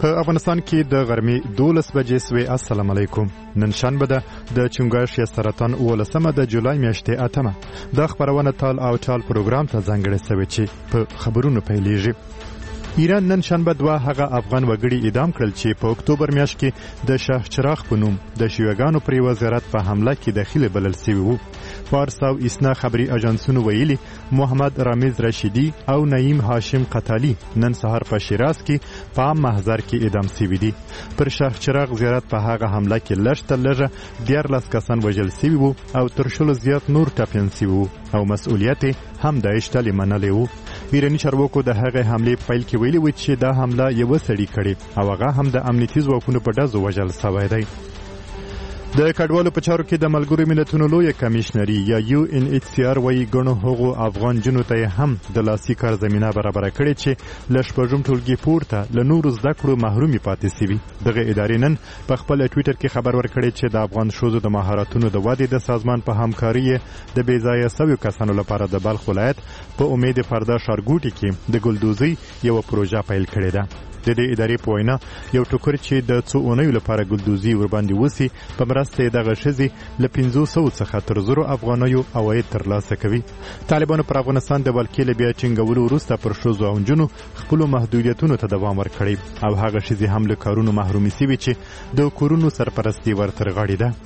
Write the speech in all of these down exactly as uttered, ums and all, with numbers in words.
په افغانستان کې د غرمې دولس بجې سوې. السلام علیکم. نن شنبه ده د چنګاښ یا سرطان اوولسمه د جولای میاشتې اتمه. دا خپرونه تال او چال پروګرام ته ځانګړې سوې چې په خبرونو پیلېږي. ایران نن شنبه دوه هغه افغان وګړي اعدام کړل چې په اکتوبر میاشت کې د شاه چراغ په نوم د شیوګانو پر وزارت په حمله کې داخله بلل شوی وو. فارس او اسنا خبري اژانسونو ویلي محمد رامز رشیدي او نعیم هاشم قتالی نن سهار په شیراز کې په عام محضر کې اعدام شوي دي. پر شاه چراغ زیارت په هغه حمله کې لږ تر لږه دیارلس کسان وژل شوي وو او تر شلو زیات نور ټپیان شوي وو او مسؤلیت هم داعش ته منلی وو. ایراني چارواکو د هغې حملې پیل کې ویلي و چې دا حمله یوه سړي کړې او هغه هم د امنیتي ځواکونو په ډزو وژل شوی دی. د کډوالو په چارو کې د ملګرو ملتونو لویه کمیشنري یا یو ان ایچ سی آر وايي ګڼو هغو افغان جنو ته هم د لاسي کار زمینه برابره کړې چې له شپږم ټولګي پورته له نورو زده کړو محرومي پاتې شوي. دغه ادارې نن په خپل ټویټر کې خبر ورکړی چې د افغان ښځو د مهارتونو د ودې د سازمان په همکاري د بې ځایه شویو کسانو لپاره د بلخ ولایت په امید فردا ښارګوټي کې د ګلدوزۍ یوه پروژه پیل کړې ده. د دې ادارې په وینا یو ټوکر چې د څو اونیو لپاره ګلدوزي ورباندې وسی په مرسته دغه ښځې له پنځو سوو څخه تر زرو افغانیو عواید ترلاسه کوي. طالبانو پر افغانستان د ولکې له بیا ټینګولو وروسته پر ښځو او نجونو خپلو محدودیتونو ته دوام ورکړی او هغه ښځې هم له کارونو محرومې شوي چې د کورونو سرپرستي ورتر غاړې ده.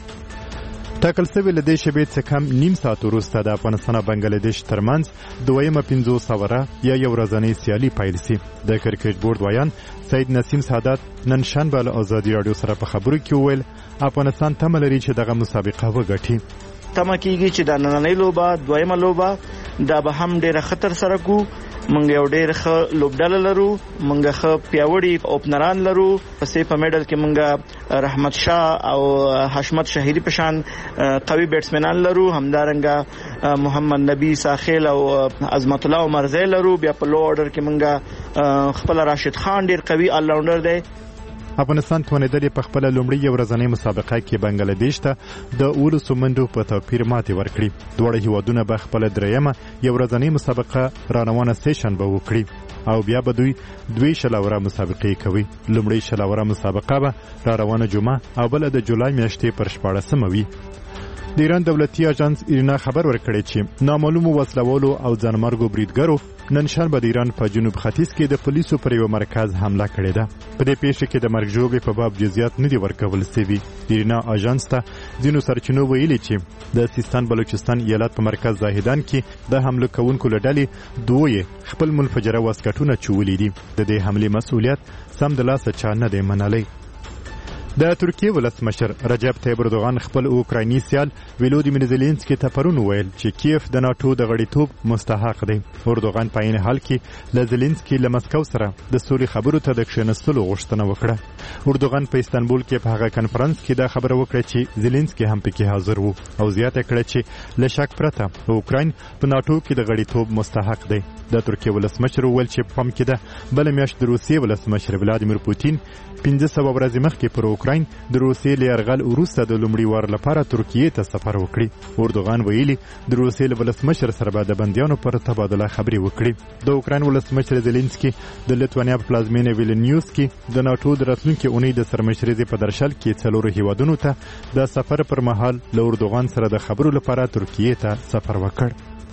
ټاکل شوې له دې شیبې څخه کم نیم ساعت وروسته د افغانستان او بنګلادیش ترمنځ دویمه پنځوس اوره یا یو ورځنۍ سیالي پیل شي. د کرکټ بورډ ویان سید نسیم سعادت نن شنبه له ازادي راډیو سره په خبرو کې وویل افغانستان تمه لري چې دغه مسابقه وګټي. تمه کېږي چې د نننۍ لوبه دویمه لوبه دا به هم ډېره خطر سره کو. منګ یو ډېر ښه لوبډله لرو، منګ ښه پیاوړي اوپنران لرو. پسې په میډل کې منګ رحمت شاه او حشمت شهیری په شان قوي بیټسمنان لرو، همدارنګه محمد نبی ساخیل او عظمت الله عمرزی لرو. بیا په لو اورډر کې منګ خپل راشد خان ډېر قوي آل راونډر دی. افغانستان توانیدلی په خپل لومړی یو ورځنۍ مسابقه کې بنګلادیش ته د اولسو منډو په توپیر ماتې ورکړي. دواړه هیوادونه به خپل دریمه یو ورځنۍ مسابقه رانوانه سه شنبه وکړي او بیا به دوی دوی شلاوره مسابقې کوي. لومړی شلاوره مسابقه به را روانه جمعه او بله د جولای میاشتې پر شپاړسمه وي. د ایران دولتي اژانس ایرنا خبر ورکړی چې نامعلومو وسلوالو او ځانمرګو بریدګرو نن شنبه د ایران په جنوب ختیځ کې د پولیسو پر یو مرکز حمله کړې ده. په دې پیښه کې د مرګ ژوبلې په باب جزئیات نه دي ورکول شوي. د ایرنا اژانس ته ځینو سرچینو ویلي چې د سیستان بلوچستان ایالت په مرکز زاهدان کې د حمله کوونکو له ډلې دوی خپل منفجره واسکټونه چولي دي. د دې حملې مسؤلیت سمدلاسه چا نه دی منلی. د ترکیې ولسمشر رجب طیب اردوغان خپل اوکرایني سیال ولودیمیر زيلنسکي ته پرون ویل چې کیف د ناتو د غړیتوب مستحق دی. اردوغان په عین حال کې له زيلنسکي له مسکو سره د سولې خبرو ته د کښېنستلو غوښتنه وکړه. اردوغان په استانبول کې په هغه کنفرانس کې دا خبره وکړه چې زيلنسکي هم پکې حاضر وو او زیاته کړه چې له شک پرته اوکراین په ناتو کې د غړیتوب مستحق دی. د ترکیې ولسمشر وویل چې په پام کې ده بله میاشت د روسیې ولسمشر ولادیمیر پوتین پنځه سوه ورځې مخکې پر اوکراین د روسیې له یرغل وروسته د لومړي وار لپاره ترکیې ته سفر وکړي. اردوغان ویلي د روسیې له ولسمشر سره به د بندیانو پر تبادله خبرې وکړي. د اوکراین ولسمشر زيلنسکي د لیتوانیا په پلازمینه ویلنیوس کې د ناتو د راتلونکي اونۍ د سرمشرۍ په درشل کې څلورو هیوادونو ته د سفر پر مهال له اردوغان سره د خبرو لپاره ترکیې ته سفر وکړ.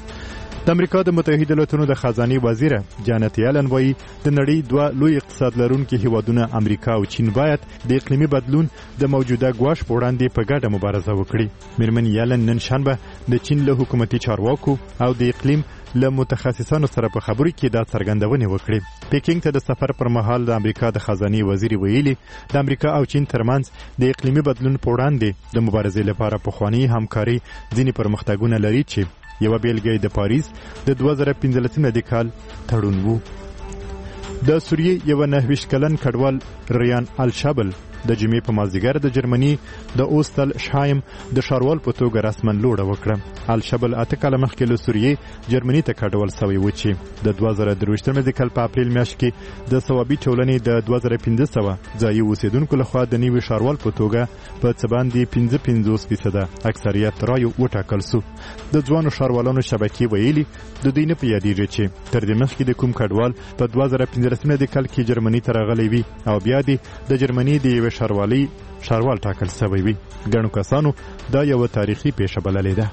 د امریکا د متحده ایالاتونو د خزانه وزیره جانت یالن وایي د نړۍ دوه لوی اقتصاد لرونکي هیوادونه امریکا او چین باید د اقلیمي بدلون د موجوده ګواښ په وړاندې په ګډه مبارزه وکړي. میرمن یالن نن شنبه د چین له حکومتي چارواکو او د اقلیم له متخصصانو سره په خبرو کې دا څرګندونې وکړې. پیکینګ ته د سفر پر مهال د امریکا د خزانه وزیر ویلي د امریکا او چین ترمنځ د اقلیمي بدلون په وړاندې د مبارزې لپاره پخواني همکاري ځینې پرمختګونه لري چې یوه بیلګه د پاریس د دوه زره پنځلسم کال تړون وو. د سوریې یو نهه ویشت کلن کډوال ریان الشابل د جمعې په مازدیګر د جرمني د اوستل شایم د ښاروال په توګه رسما لوړه وکړه. الشبل اته کاله مخکې له سوریې جرمني ته کډول سوی و چې د دوه زره درویشتمې د کال په اپریل میاشت کې د ثوابي ټولنې د دوه زره پنځه سوه ځایي اوسیدونکو لخوا د نوي ښاروال په توګه په څه باندې پنځه پنځوس فیصده اکثریت رایو وټاکل سو. د ځوانو ښاروالانو شبکې ویلي د دوی نه په یادېږي چې تر دې مخکې د کوم کډوال په دوه زره پنځلسمې د کال کې جرمني ته راغلی وي او بیا دې د جرمني د یوې ښاروالۍ ښاروال ټاکل سوی وي. ګڼو کسانو دا یوه تاریخي پیښه بللې ده.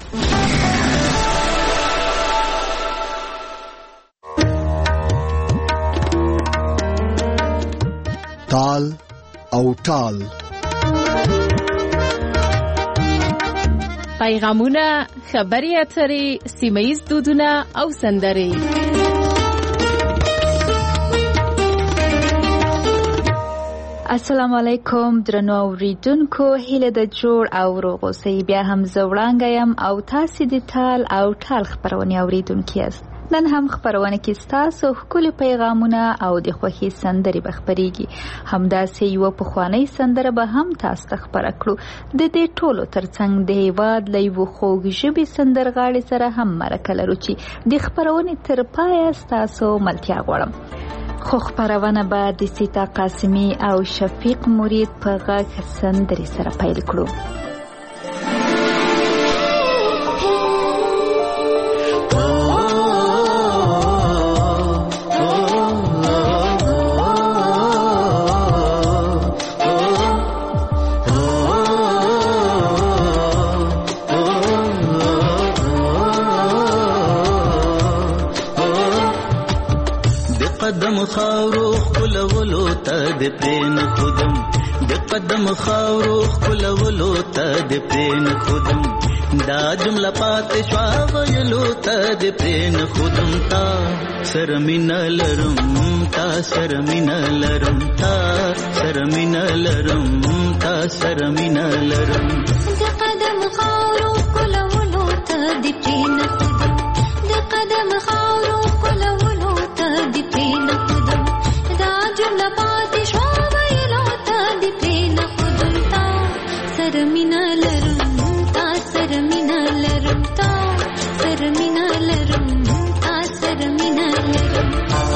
تال او ټال پیغامونه، خبري اترې، سیمه‌ییز دودونه او سندرې. السلام علیکم درنو اوریدونکو، هیله د جوړ او روغ اوسئ. بیا هم زه وړانګه یم او تاسې د تال او ټال خپرونې اوریدونکي یاست. نن هم خپرونه کې ستاسو ښکلي پیغامونه او د خوښۍ سندرې به خپرېږي. همداسې یوه پخوانۍ سندره به هم تاسو ته خپره کړو. د دې ټولو ترڅنګ د هېواد له یوه خوږ ژبې سندرغاړې سره هم مرکه لرو چې د خپرونې تر پایه ستاسو ملتیا غواړم. خو خپرونه به د سیتا قاسمي او شفیق مرید په غږ سندرې سره پیل کړو. قدم خاورو خلولو ته د پرین خودم د قدم خاورو خلولو ته د پرین خودم دا جمله پات شوا ویلو ته د پرین خودم تا سرمین لرم تا سرمین لرم تا سرمین لرم تا سرمین لرم د قدم خاورو خلولو ته د پرین خودم د قدم خاورو خلولو ته د پرین خودم دا جمله پاتې شوا ویلو ته د پرین خودم تا سرمینه لرم تا سرمینه لرم تا سرمینه لرم تا سرمینه لرم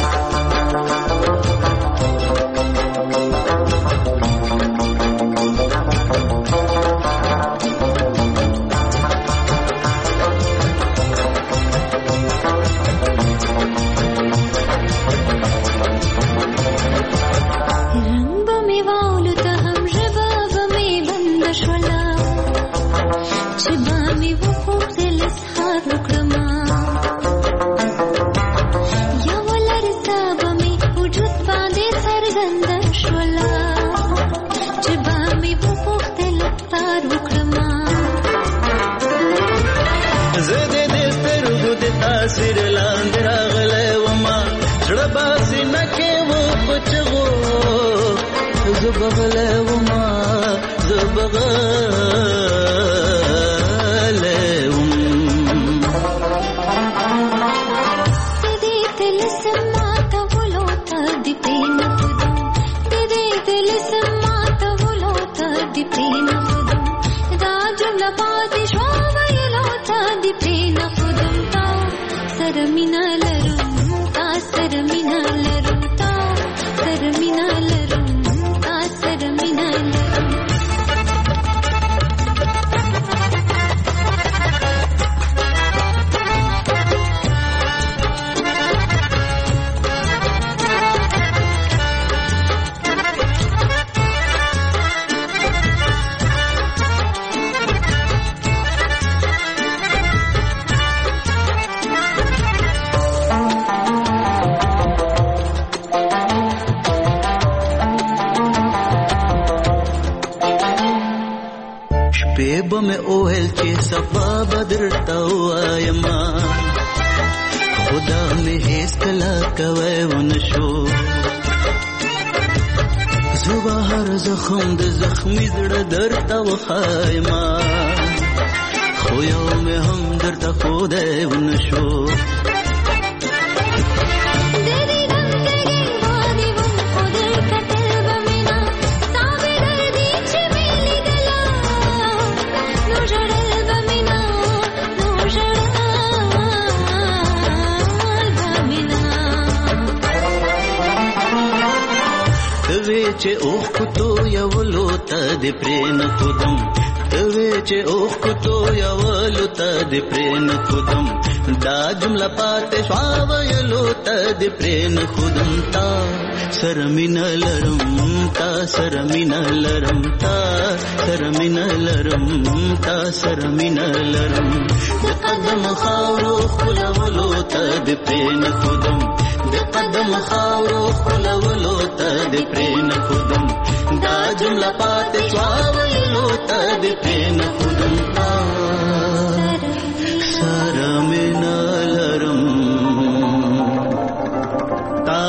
سر لاند راغله وما زړه باسي نکه و پچغو زبغله وما زبغله وم دې تل سماته ولوته دې پین خودم دې تل سماته ولوته دې پین خودم دا جمله پاتې شو ویلوته دې پین خودم تا سرمینه لرم تا سرمینه لرم تا سرمینه لرم تا سرمینه لرم بیبه میں اوہل چی صفا بدر تاوائیما خدا میں حیث کلا کوئے ونشو زبا ہر زخم د زخمی زڑ در تاوخائیما خویو میں ہم در تا خودے ونشو دیدی دم دیگی بادی ون خودر کتل بمینا تابی درد توی چې اوخ کتو یولو ته د پرین خودم توی چې اوخ کتو یولو ته د پرین خودم دا جمله پاتې شوا ویلو ته د پرین خودم تا سرمین لرم تا سرمین لرم تا سرمین لرم تا سرمین لرم د قدم خاورو خلولو ته د پرین خودم د قدم خاورو خلولو ته د پرین خودم دا جمله پاتې شوا ویلو ته د پرین خودم تا سرمین لرم تا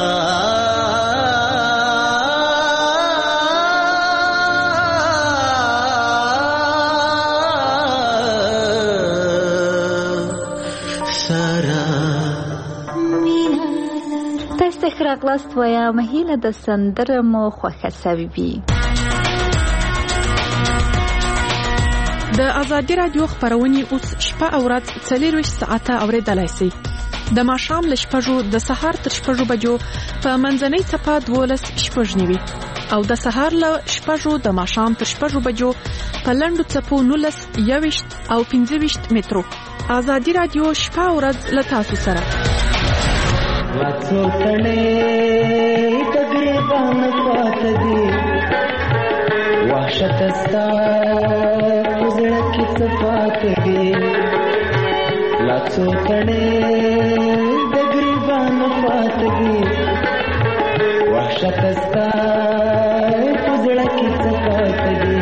راغلاست وایم هیله د سندره مو خوښه سوي وي. د ازادي رادیو خبرونه اوس شپه او ورځ څلورویشت ساعته اوریدلای شئ. د ماښام له شپږو د سهار تر شپږو بجو په منځنۍ څپه دولس شپږ نیوي او د سهار له شپږو د ماښام تر شپږو بجو په لنډو څپو نولس یوویشت او پنځه ویشت مترو. ازادي رادیو شپه او ورځ له تاسو سره. لاتو تړې تقریباً پات دي وحشت استا زړه کې صفات دي لاتو تړې تقریباً پات دي وحشت استا زړه کې صفات دي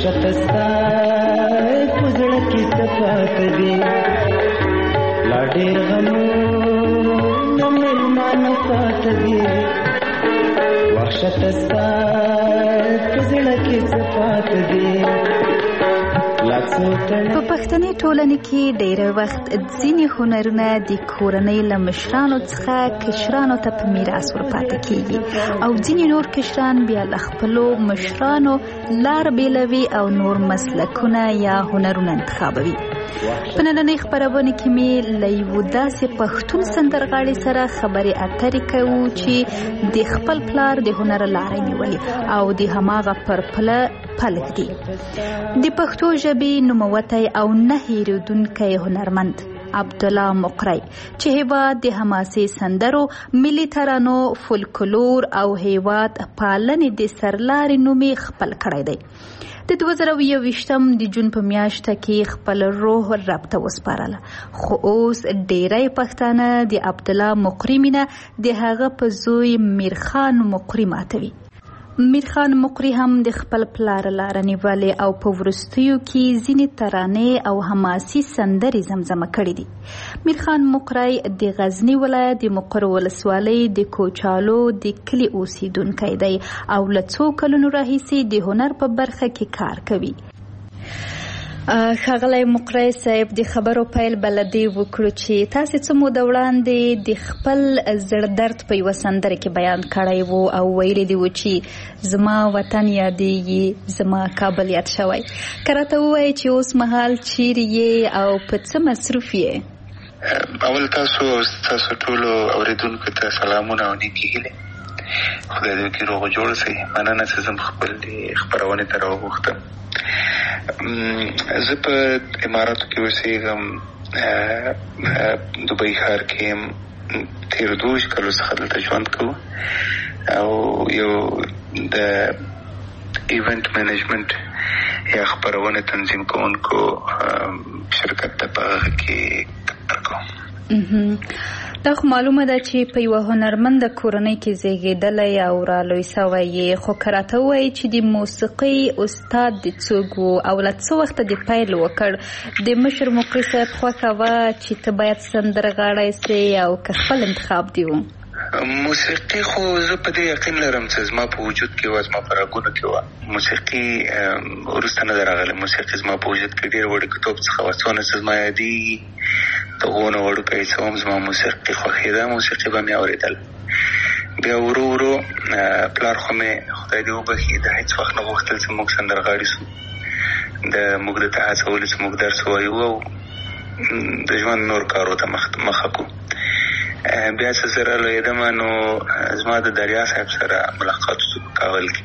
وحشت ستا پزړه کې صفات دي لا ډېر غمونه مېلمانه پات دي وحشت ستا پزړه کې صفات دي. په پښتني ټولنه کې ډېر وخت ځینې هنرونه د کورنۍ له مشرانو څخه کشرانو ته په میراث ورپاتې کیږي او ځینې نور کشران بیا له خپلو مشرانو لار بیلوي او نور مسلکونه یا هنرونه انتخابوي. په نننۍ خپرونه کې مې له یوه داسې پښتون سندرغاړي سره خبرې اترې کوو چې د خپل پلار د هنر لارې نیولې او د هماغه پر پله پلک دي. د پښتو ژبې نوموتی او نه هېرېدونکی هنرمند عبدالله مقری چې هیواد د حماسي سندرو، ملي ترانو، فولکلور او هیواد پالنې د سرلارې نومې خپل کړی دی. د دوه زره یوویشتم د جون په میاشته کې خپل روح رب ته وسپارله، خو اوس ډیری پښتانه د عبدالله مقری مینه د هغه په زوی میرخان مقری ماتوي. میرخان مقری هم د خپل پلار لاره نیولې او په وروستیو کې ځینې ترانې او حماسي سندرې زمزمه کړې دي. میرخان مقری د غزنی ولایت د مقر ولسوالۍ د کوچالو د کلي اوسیدونکی دی او له څو کلونو راهیسې د هنر په برخه کې کار کوي. ښاغلی مقری صاحب، د خبرو پیل بلدې وکړو چې تاسې څه موده وړاندې د خپل زړه درد په یوه سندره کې بیان کړی و او ویلي دي و چې زما وطن یادېږي، زما کابل یاد شوی. که راته ووایې چې اوس مهال چیرې یې او په څه مصروف یې؟ اول تاسو تاسو ټولو اورېدونکو ته سلامونه او نیکې هیلې. خدای دې وکړي روغ جوړ شئ. مننه چې زه خپل خپرونې ته راوغوښتم. زه په اماراتو کې اوسېږم، دوبۍ ښار کې یم. تېرو دوه کالو څخه دلته ژوند کوو او یو د ایونټ مینجمنټ یا خپرونې تنظیم کوونکو شرکت ته په هغه کې کار کوم. دا خو معلومه ده چې په یوه هنرمنده کورنۍ کې زیږېدلی او رالوی سوی یې، خو که راته ووایي چې د موسیقۍ استاد دې څوک و او له څه وخته دې پیل وکړ؟ د مشر مقری صاحب خوښه وه چې ته باید سندرغاړی سې او که خپل انتخاب دې و؟ موسیقي خو زه په دې یقین لرم چې زما په وجود کې وه، زما په رګونو کې وه. موسیقي وروسته نه ده راغلی. موسیقي زما په وجود کې ډېر وړوکتوب څخه وه. څونه چې زما یادېږي د غونه وړوکی څه هم زما موسیقي خوښېده، موسیقي به مې اورېدل. بیا ورو ورو پلار خو مې خدای دې وبښي د هېڅ وخت نه غوښتل چې موږ سندرغاړي سو. د موږ د ته هڅولو چې موږ درس ووایو او د ژوند نور کارو ته مخه کړو. بیا چې زه رالویېدم نو زما د دریا صاحب سره ملاقات وشو په کابل کې.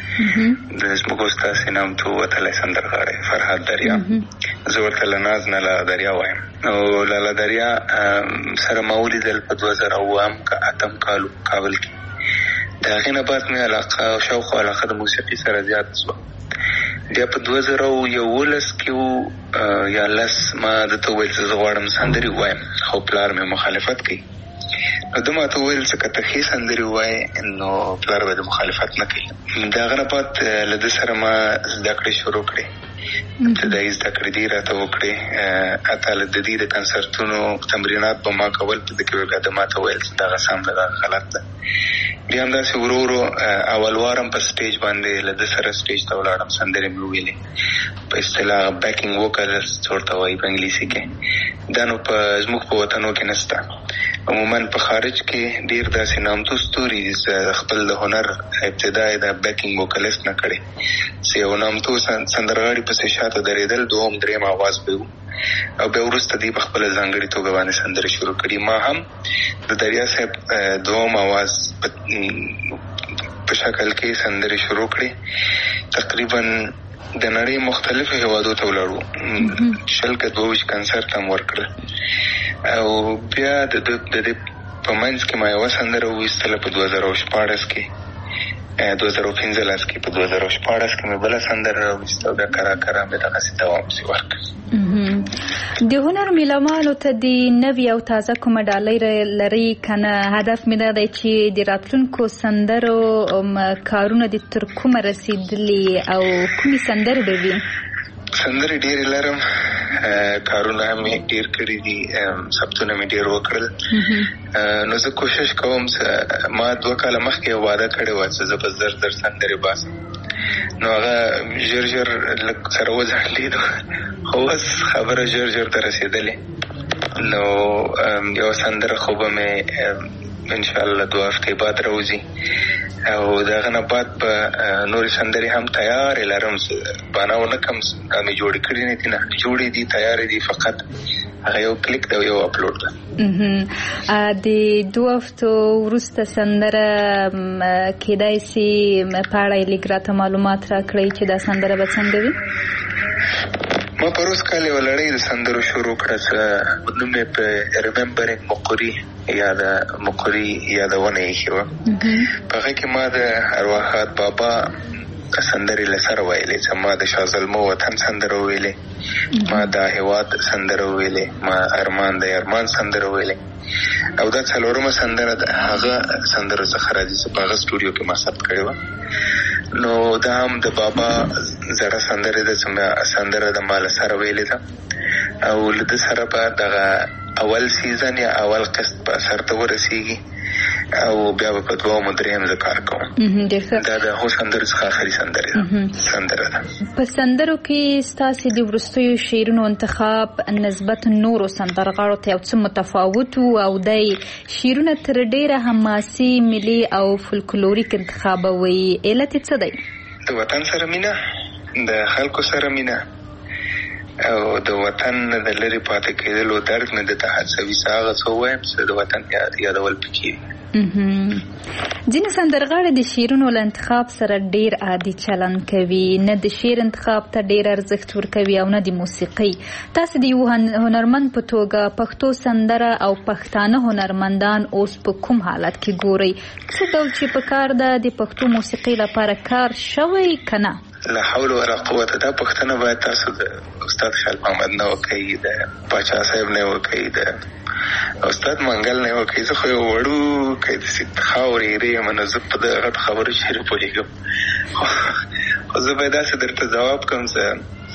د زموږ استاد نامتو وتلی سندرغاړی فرهاد دریا، زه ورته له ناز نه لاله دریا وایم. نو لاله دریا سره ما ولیدل په دوه زره اووم که اتم کالو کابل کې. د هغې نه بعد مې علاقه شوق او علاقه د موسیقي سره زیات شوه. بیا په دوه زره یولس کې و یا لس ما درته وویل چې زه غواړم سندرې ووایم، خو پلار مې مخالفت کوي. نو ده ما ته وویل چې که ته ښې سندرې ووایې نو پلار به د مخالفت نه کوي. د هغه نه بعد له ده سره ما زده کړې شروع کړې. ابتدایي زده کړې دې راته وکړې. حتی له د دې د کنسرتونو تمرینات به ما کول. په ده کې به بیا ده ما ته ویل چې دغه سم ده دغه غلط ده. بیا همداسې ورو ورو اول وارم په سټیج باندې له ده سره سټیج ته ولاړم. سندرې مې وویلې په اصطلاح بیکینګ ووکلز څه ورته وایي په انګلیسي کې. دا نو په زموږ په وطنو کې نشته. عموما په خارج کې ډېر داسې نامتو ستوري خپل د هنر ابتدا یې د بیکینګ ووکلیست نه کړې چې یو نامتو سندرغاړي پسې شاته درېدل، دوهم درېیم آواز به و او بیا وروسته دوی په خپله ځانګړې توګه باندې سندرې شروع کړي. ما هم د دریا صاحب دوهم آواز په شکل کې سندرې شروع کړې. تقریبا د نړۍ مختلفو هیوادو ته ولاړو. شل که دوه ویشت کنسرت هم ورکړل او بیا د دې په منځ کې ما یوه سندره وویستله په دوه زره شپاړس کې دوه زره پنځلس کې په دوه زره شپاړس کې مې بله سندره راویسته او بیا کرا کرا مې دغسې دوام پسې ورکړ. د هنر میلمانو ته د نوي او تازه کومه ډالۍ لري که نه؟ هدف مې دا دی چې د راتلونکو سندرو کارونه د تر کومه رسېدلي او کومې سندرې به وي؟ سندرې ډېرې لرم، کارونه هم مې ډېر کړي دي، ثبتونه مې ډېر وکړل. نو زه کوشش کوم، ما دوه کاله مخکې یو وعده کړې وه چې زه به زر زر سندرې باسم، نو هغه ژر ژر لږ سره وځنډېدو، خو اوس خبره ژر ژر ته رسېدلې. نو یو سندره خو به مې انشاءالله دوه هفتې بعد راوځي او د هغه نه بعد به نورې سندرې هم تیارې لرم، بانه ونه کم مې جوړې کړي نه دي، نه جوړې دي، تیارې دي، فقط هغه یو کلیک ده او یو اپلوډ ده. د دوه هفتو وروسته سندره کېدای شي په اړه یې لږ راته معلومات راکړئ چې دا سندره به څنګه وي؟ ما پروس کال یوه لړۍ د سندرو شروع کړه چې نوم یې په ریممبرینګ مقري یا د مقري یادونه ایښې وه. په هغه کې ما د ارواحات بابا سندرې له سره ویلې، چې ما د شاه زلمو وطن سندره ویلې، ما د هېواد سندره ویلې، ما ارمان د ارمان سندره ویلې، او دا څلورمه سندره د هغه سندرو څخه راځي چې په هغه سټوډیو کې ما ثبت کړې وه. نو دا هم د بابا زړه سندرې ده چې سندره د ما له سره ویلې ده، او له ده سره به دغه اول سیزن یا اول قسط به سر ته ورسېږي او بیا به په دوه مدریم زه کار کوم. دا د هغو سندرو څخه آخري سندرې ده سندره ده. په سندرو کې ستاسې د وروستیو شعرونو انتخاب نسبت نورو سندرغاړو ته یو څه متفاوت و او دی شعرونه تر ډېره حماسي، ملي او فولکلوریک انتخابوي. علت یې څه دی؟ د وطن سره مینه، د خلکو سره مینه او د وطن د لرې پاتې کېدلو درد مې درته هڅوي چې هغه څه ووایم چې د وطن یادول پکې وي. ځینې سندرغاړي د شعرونو له انتخاب سره ډېر عادي چلند کوي، نه د شعر انتخاب ته ډېر ارزښت ورکوي او نه د موسیقۍ. تاسو د یو هنرمند په توګه پښتو سندره او پښتانه هنرمندان اوس په کوم حالت کې ګورئ؟ څه ډول چې په کار ده د پښتو موسیقۍ لپاره کار شوی که نه؟ لا حول ولا قوت. دا پښتنه باید تاسو د استاد خیال محمد نه وکړئ، د پاچا صاحب نه وکړئ، د استاد منګل نه وکړئ. زه خو یو وړوکی داسې خاورې ایرې یم، نو زه په دغه خبرو چېرې پوهېږم، خو زه باید داسې درته ځواب کوم چې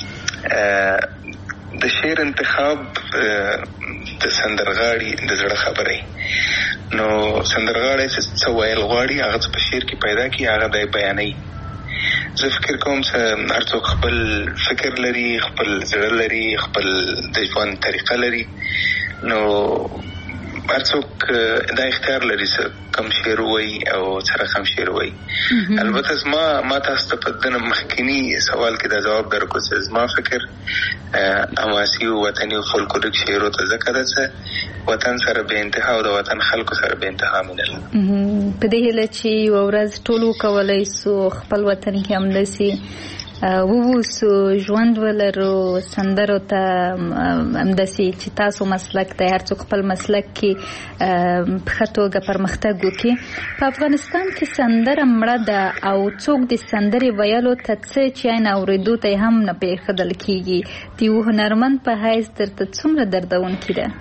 د شعر انتخاب د سندرغاړي د زړه خبره وي. نو سندرغاړی چې څه ویل غواړي هغه څه په شعر کې پیدا کړي، هغه دی بیانوي. زه فکر کوم چې هر څوک خپل فکر لري، خپل زړه لري، خپل د ژوند طریقه لري، نو هر څوک دا اختیار لري چې کم شعر ووایي او څه رقم شعر ووایي. البته زما ما تاسو ته په دنه مخکیني سوال کې دا ځواب درکړو چې زما فکر حماسي او وطني او فولکلوریک شعرو ته ځکه ده چې وطن سره به انتها او د وطن خلکو سره به انتها مینه لرم. په دې هیله چې یوه ورځ ټول وکولی سو خپل وطن کې همداسې ووسو، ژوند ولرو، سندرو ته همداسې چې تاسو مسلک دی، هر څوک خپل مسلک کې په ښه توګه پرمختګ وکړي. په افغانستان کې سندره مړه ده او څوک د سندرې ویلو ته څه چې عین اورېدو ته هم نه پرېښودل کېږي. د یو هنرمند په حیث درته څومره دردونکې ده؟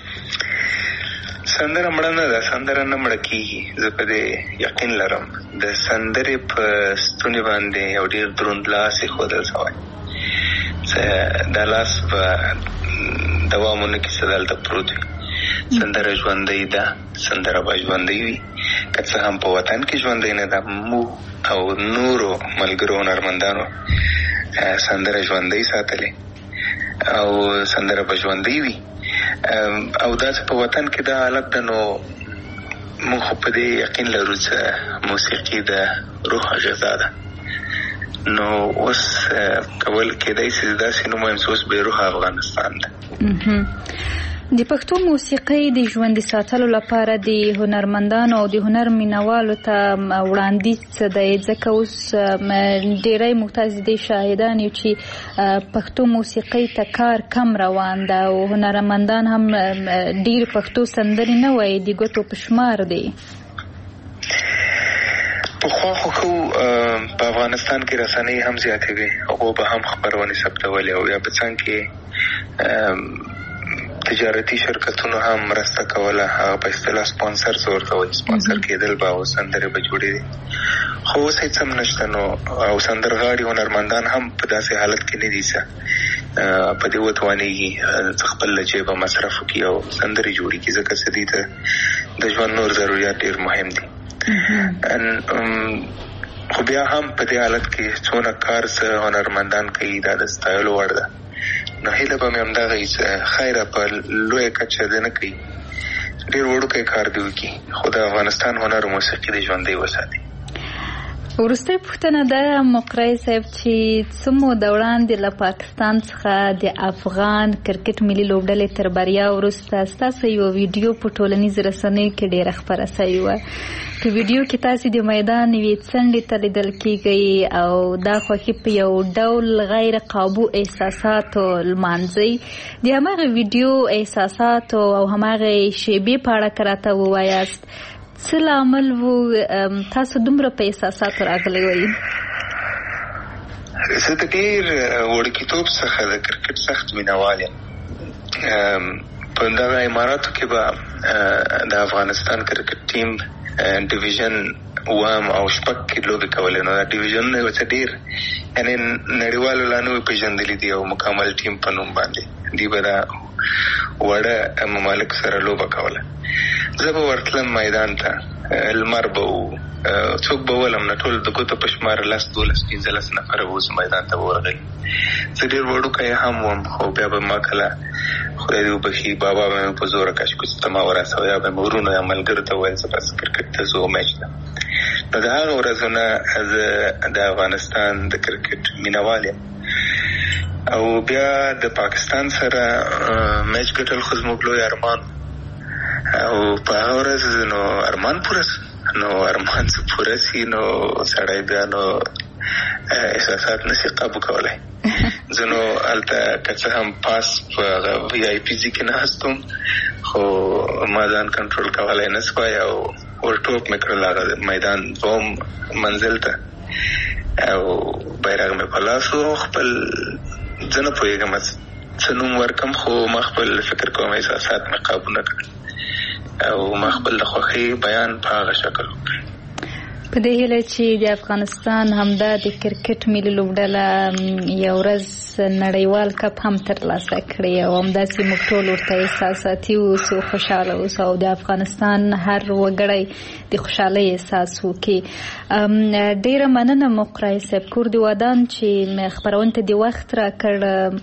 سندره مړه نه ده، سندره نه مړه کېږي. زه په دې یقین لرم. د سندرې په ستوني باندې یو ډېر دروند لاس ایښودل شوی چې دا لاس به دوام ونه کړي چې دلته پروت وي. سندره ژوندۍ ده، سندره به ژوندۍ وي، که څه هم په وطن کې ژوندۍ نه ده. موږ او نورو ملګرو هنرمندانو سندره ژوندۍ ساتلې او سندره به ژوندۍ وي. او دا چې په وطن کې دا حالت ده، نو موږ خو په دې یقین لرو چې موسیقي د روح غذا ده. نو اوس کول کېدای شي داسې نو وایم چې اوس بې روح افغانستان ده. د پښتو موسیقۍ د ژوندي ساتلو لپاره د هنرمندانو او د هنر مینوالو ته وړاندیز څه دی؟ ځکه اوس ډېری موږ تاسې دې شاهدان یو چې پښتو موسیقۍ ته کار کم روان ده او هنرمندان هم ډېر پښتو سندرې نه وایي، د ګوتو په شمار دی. په پخوا خو خو په افغانستان کې رسنۍ هم زیاتې وي هغو به هم خپرونې ثبتولې او یا په څنګ کې تجارتي شرکتونو هم مرسته کوله هغه په اصطلاح سپانسر ورته وایي سپانسر کېدل به او سندرې به جوړېدې خو اوس هېڅ هم نشته نو او سندرغاړي هنرمندان هم په داسې حالت کې نه دي څه په دې وتوانېږي څه خپل له جیبه مصرف وکړي او سندرې جوړې کړي ځکه چې دې ته د ژوند نور ضروريات ډېر مهم دي خو بیا هم په دې حالت کې څونه کار څه هنرمندان کوي دا د ستایلو وړ ده نو هیله به مې همدغه وي چې خیره په لویه کچه دې نه کوي ډېر وړوکی کار دې وکړي خو د افغانستان هنر او موسیقي دې ژوندی وساتي. وروستۍ پوښتنه ده مقری صاحب چې څه موده وړاندې له پاکستان څخه د افغان کرکټ ملي لوبډلې تر بریا وروسته ستاسو یو ویډیو په ټولنیزو رسنیو کې ډېره خپره سوې وه. په ویډیو کې تاسې د میدان یوې څنډې ته لیدل کېږئ او دا خوښي په یو ډول غیر قابو احساساتو لمانځئ. د هماغه ویډیو احساساتو او هماغه شیبې په اړه که راته ووایاست څه لامل و تاسو دومره په احساساتو راغلی وئ؟ زه د ډېر وړکیتوب څخه د کرکټ سخت مینهوال یم. په دغه اماراتو کې به د افغانستان کرکټ ټیم ډیویژن اووم او شپږ کې لوبې کولې نو دا ډیویژنونه یو څه ډېر یعنې نړیوالو لا نه وي پېژندلي دي او مکمل ټیم په نوم باندې دوی به دا وړه ممالک سره لوبه کوله. زه به ورتلم میدان ته لمر به و څوک به ولم نه ټول د ګوتو په شمار لس دولس پنځلس نفره به اوس میدان ته به ورغلي. زه ډېر وړوکی هم وم خو بیا به ما کله خدای دې وبښي بابا به مې په زوره کش کوڅې ته ما ورسوه یا به مې ورونو یا ملګرو ته وویل زه بس کرکټ ته ځو میچ ته. نو د هغه ورځو نه زه د افغانستان د کرکټ مینهوال یم او بیا د پاکستان سره میچ ګټل خو زموږ لوی ارمان او په هغه ورځ نو ارمان پوره نو ارمان څه پوره سي نو سړی بیا نو احساسات نشي قابو کولی. زه نو هلته که څه هم پاس په هغه وی آی پي ځای کې ناست وم خو ما ځان کنټرول کولی نه سوای او ورټوپ مې کړل هغه میدان دوم منزل ته او بیرغ مې په لاس و خپل زه نه پوهېږم څه نوم ورکم خو ما خپل فکر کوم احساسات مې قابو نه کړل او ما خپل د خوښۍ بیان په هغه شکل وکړ. په دې هیله چې د افغانستان همدا د کرکټ ملي لوبډله یو ورځ نړیوال کپ هم ترلاسه کړي او همداسې موږ ټول ورته احساساتي اوسو خوشحاله اوسو او د افغانستان هر وګړی د خوشحالۍ احساس وکړي. ډېره مننه مقری صاحب کور د ودان چې خپرونې ته د وخت راکړ.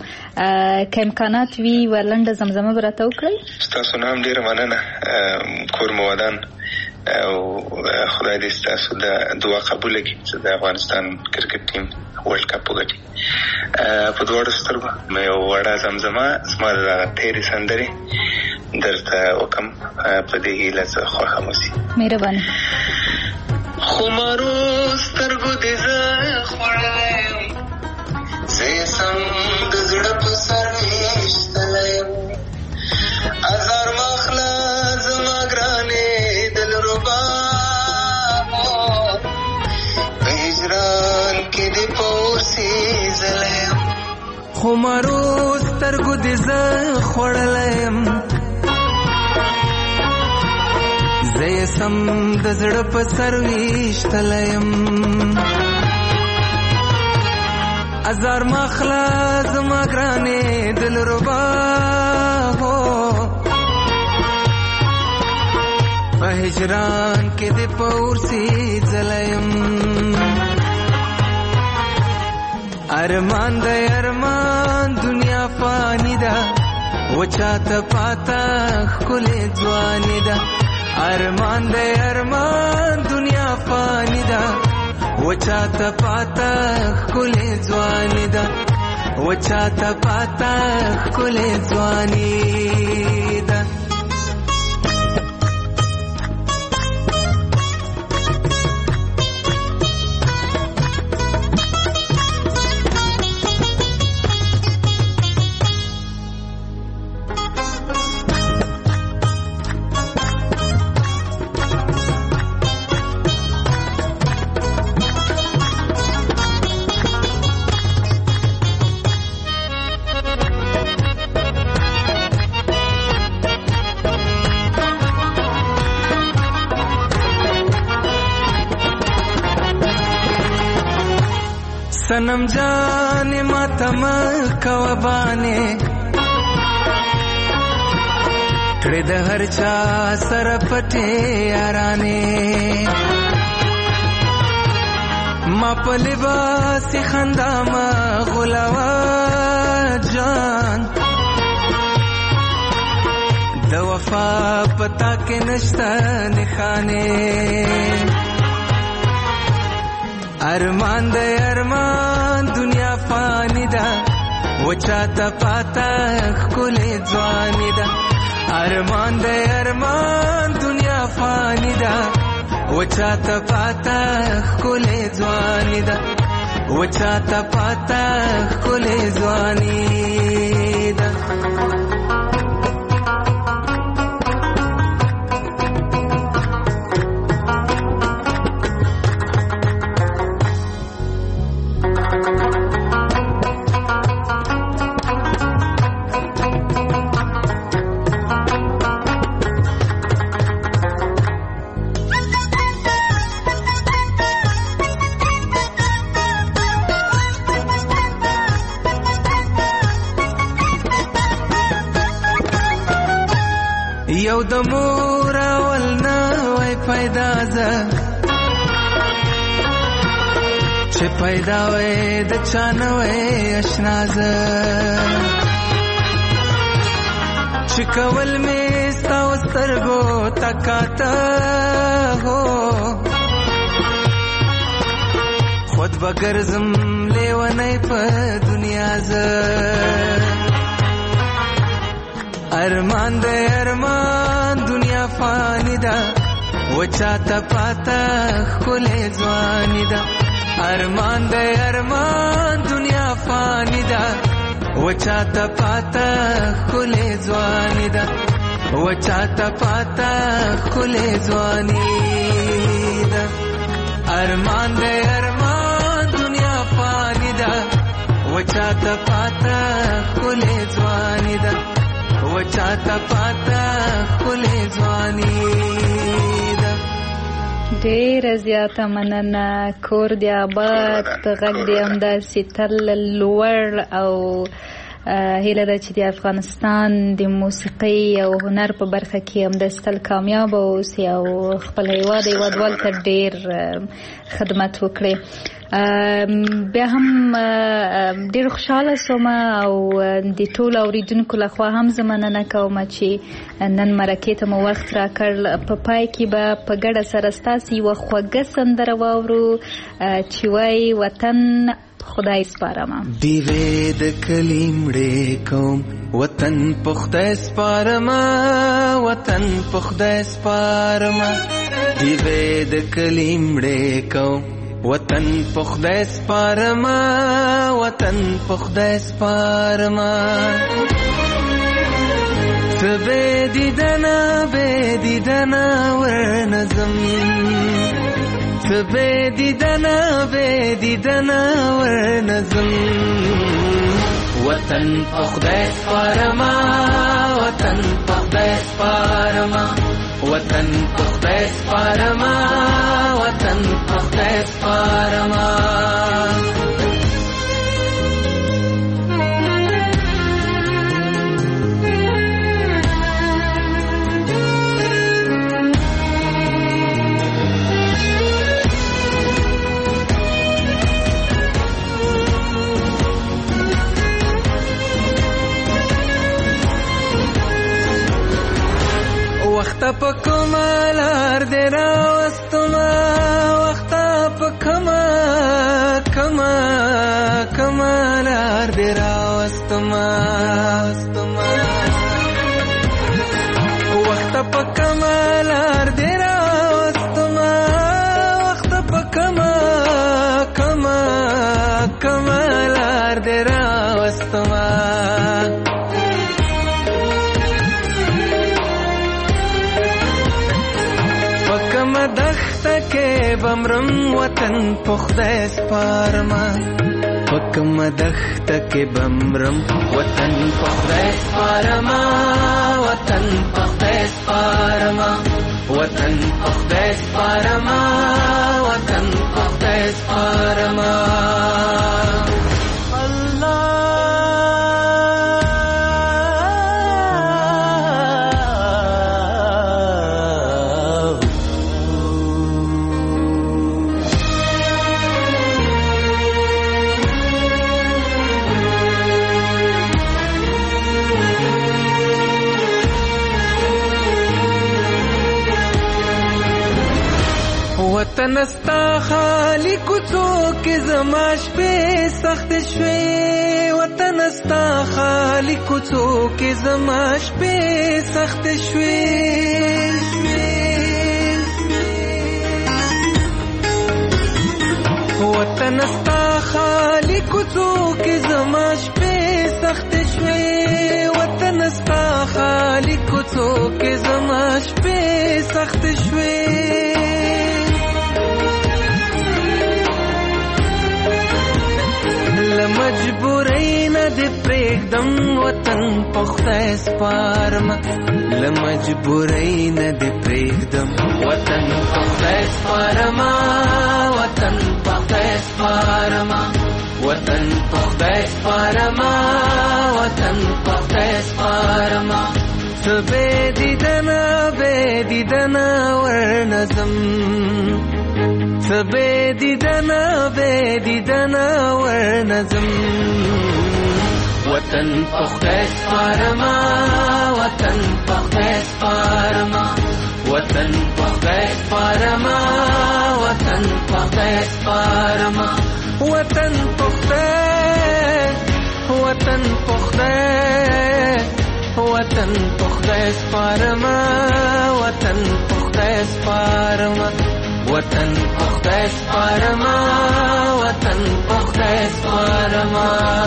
که امکانات وي یوه لنډه زمزمه به راته وکړئ؟ ستاسو نه هم ډېره مننه کور مو ودان او خدای دې ستاسو د دعا قبوله کړي چې د افغانستان کرکټ ټیم ورلډ کپ وګټي. په دواړو سترګو مې یو وړه زمزمه زما د دغه تېرې سندرې درته وکړم په دې هیله چې خوښه مو شي. مهرباني. خمارو سترګو دې زه خوړلی یم زه یې سم د زړه په سر ویشتلی یم ازار ماخله زما ګرانې دلربا په هجران کې دې په اورسې زلی یم خمارو سترګو دې زه خوړلی یم زه یې سم د زړه په سر ویشتلی یم ازار ماخله زما ګرانې دلربا په هجران کې دې په اورسې زلی یم ارمان دی ارمان دنیا فانی ده و چاته پاته ښکلې ځواني ده ارمان دی ارمان دنیا فانی ده و چاته پاته ښکلې ځواني ده و چاته پاته ښکلې ځواني ده सनम जाने मातम कवबाने कड़े द हर चा सर पटे याराने मा په لباس خندا ما غلاوا جان د وفا پتا کې نشتا نخانه ارمان د ارمان دنیا فانی دا وچاته پاتا خله ځواني دا ارمان د ارمان دنیا فانی دا وچاته پاتا خله ځواني دا وچاته پاتا خله ځواني دا یو د مور اول نه وای پیدا ز چې پیدا وای د چانه وای آشنا ز چې کول می ستا سترګو تکاته هو خود بغرزم لیونی په دنیا ز ارمان د ارمان دنیا فانی دا وچاته پاتا خله ځواني دا ارمان د ارمان دنیا فانی دا وچاته پاتا خله ځواني دا وچاته پاتا خله ځواني دا ارمان د ارمان دنیا فانی دا وچاته پاتا خله ځواني دا وچاته پاتا خله ځواني دا ډېر زیاته مننه کور دی آباد غږ دی همداسې تل لوړ او هیله ده چې د افغانستان د موسیقۍ او هنر په برخه کې همداسې تل کامیاب اوسي او خپل هیواد هیوادوال ته ډېر خدمت وکړي بیا هم ډېر خوشحاله سوم او د ټولو اورېدونکو لخوا هم زه مننه کوم چې نن مرکې ته مو وخت راکړ په پای کې به په ګډه سره ستاسې یوه خوږه سندره واورو چې وایي وطن خدای سپارمه دیوې د کلي مړې کوم وطن په خدای سپارمه وطن په خدای سپارمه دیوې د کلي مړې کوم وطن په خدای سپارمه وطن په خدای سپارمه ته به دیدنه به دیدنه ورنظم ته به دیدنه به دیدنه ورنظم وطن په خدای سپارمه وطن په خدای سپارمه وطن په خدای سپارمه وطن په خدای سپارمه وخت په کمالار دې راوستما وخت په کما کما کمالار دې راوستما وخت په کمالار دې راوستما وخت په کما کما کمالار دې راوستما دخت کې بمرم وطن په خدای سپارما پکم دخت کې بمرم وطن په خدای سپارما وطن په خدای سپارما وطن په خدای سپارما وطن په خدای سپارما وطن استا خالی کوڅو کې زما شپې سخت شوې وطن استا خالی کوڅو کې زما شپې سخت شوې وطن استا خالی کوڅو کې زما شپې سخت شوې وطن استا خالی کوڅو کې زما شپې سخت شوې لمجبورۍ نه دې پرېږدم وطن په خدای سپارم لمجبورۍ نه دې پرېږدم وطن په خدای سپارم وطن په خدای سپارم وطن په خدای سپارم وطن په خدای سپارم څه بې دیدنه بې دیدنه ورنځم څه بې دیدنه بې دیدنه ورنځم وطن په خدای سپارم وطن په خدای سپارم وطن په خدای سپارم وطن په خدای سپارم وطن په خدای وطن په خدای وطن په خدای سپارم وطن په خدای سپارم وطن په خدای سپارم وطن په خدای سپارم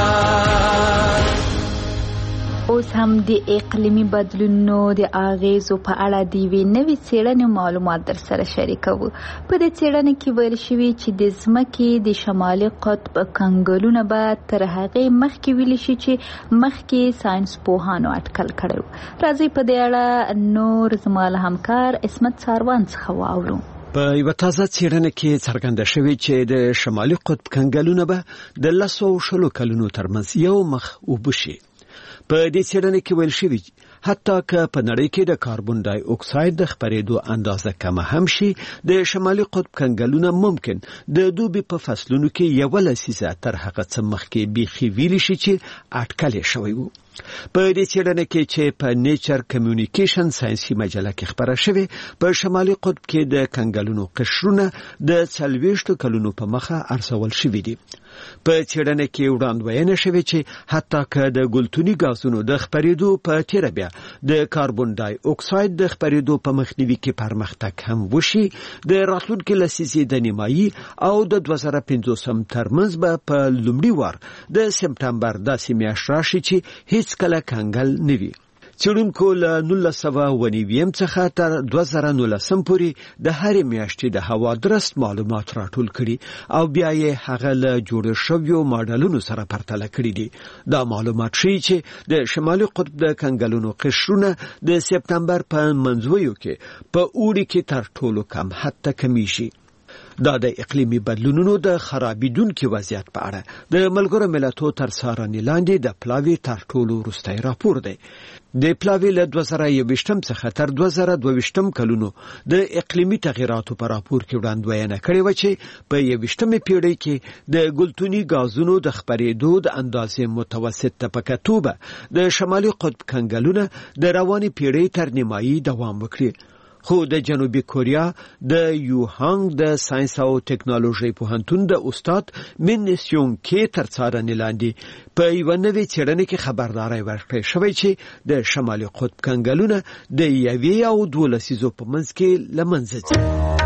اوس هم د اقلیمي بدلونونو د اغیزو په اړه د یوې نوې څېړنې معلومات در سره شریکوو. په دې څېړنه کې ویل شوي چې د ځمکې د شمالي قطب کنګلونه به تر هغې مخکې ویلی شي چې مخکې ساینس پوهانو اټکل کړی و. راځئ په دې اړه نور زما له همکار عصمت ساروان څخه واورو. په یوه تازه څېړنه کې څرګنده شوې چې د شمالي قطب کنګلونه به د لسو او شلو کلونو ترمنځ یو مخ اوبه شي. په دې څېړنه کې ویل شوي حتی که په نړۍ کې د کاربن ډای اکساید د خپرېدو اندازه کمه هم شي د شمالي قطب کنګلونه ممکن د دوبي په فصلونو کې یوه لسیزه تر هغه څه مخکې بیخي ویلی شي چې اټکل یې شوی و. په دې څېړنه کې چې په نیچر کمیونیکیشن ساینسي مجله کې خپره شوې په شمالي قطب کې د کنګلونو قشرونه د څلوېښتو کلونو په مخه ارزول شوي دي. په څېړنه کې وړاندوینه شوې چې حتی که د ګلتوني غازونو د خپرېدو په تیره بیا د کاربن ډای اکساید د خپرېدو په مخنیوي کې پرمختګ هم وشي د راتلونکي لسیزې د نیمایي او د دوه زره پنځوسم ترمنځ به په لومړي وار د سپټمبر داسې میاشت راشي چې هیڅ کله کنګل نه وي. څېړونکو له نولس سوه اوه نوي څخه تر دوه زره نولسم پورې د هرې میاشتې د هوا درست معلومات راټول کړي او بیا یې هغه له جوړ شویو ماډلونو سره پرتله کړي دي. دا معلومات ښیي چې د شمالي قطب د کنګلونو قشرونه د سپټمبر په منځویو کې په اوړي کې تر ټولو کم حد ته کمیږي. دا د اقلیمي بدلونونو د خرابېدونکي وضعیت په اړه د ملګرو ملتونو تر څارنې لاندې د پلاوي تر ټولو وروستی راپور دی. د پلاوي له دوه زره یوویشتم څخه تر دوه زره دوهویشتم کلونو د اقلیمي تغیراتو په راپور کې وړاندوینه کړې وه چې په یوویشتمې پیړۍ کې د ګلتوني غازونو د خپرېدو د اندازې متوسط طبقه توبه د شمالي قطب کنګلونه د روانې پیړۍ تر نیمایي دوام وکړي. خو د جنوبي کوریا د یوهانګ د ساینس او ټکنالوژي پوهنتون د استاد من سیونګ کې تر څارنې لاندې په یوه نوې څېړنه کې خبرداری ورکړی شوی چې د شمالي قطب کنګلونه د یوې او دوه لسیزو په منځ کې له منځه ځي.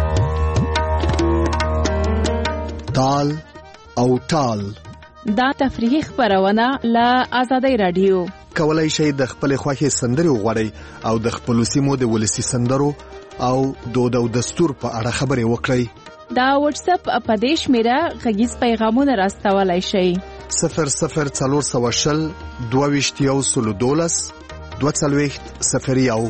تال او ټال دا تفریحي خپرونه له آزادۍ رادیو. کولای شئ د خپل خوښې سندرې وغواړئ او د خپلو سیمو د ولسي سندرو او دود او دستور په اړه خبرې وکړئ. دا واتس اپ په دې شمیره غږیز پیغامونه راستولای شئ. صفر صفر څلور سوه شل دوه ویشت یو سلو دولس دوه څلوېښت صفر یو.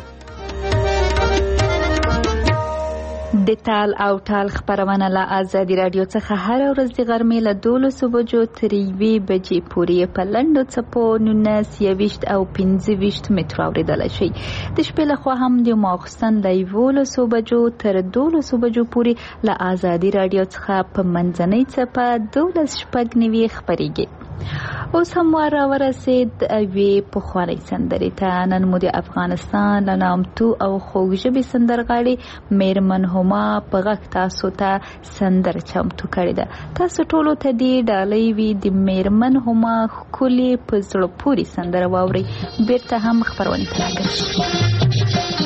د تال او ټال خبرونه له آزادي رادیو څخه هر ورځ د غرمې له دولسو بجو تر یوې بجې پورې په لنډو څپو نولس یوویشت او پنځه ویشت مترو اورېدلی شئ. د شپې لخوا هم د ماخوستن له یولسو بجو تر دولسو بجو پورې له آزادي رادیو څخه په منځنۍ څپه دولس شپږ نوي خپرېږي. اوس هم وار ورسید وی پخوانی سندرې ته. نن مو د افغانستان له نامتو او خوږ ژبې سندرغاړي میرمن هما په غږ تاسو ته سندره چمتو کړې ده. تاسو ټولو ته دې ډالۍ وي د میرمن هما ښکلې په زړه پورې سندره واورئ. بیرته هم خپرونې ته راګرځو.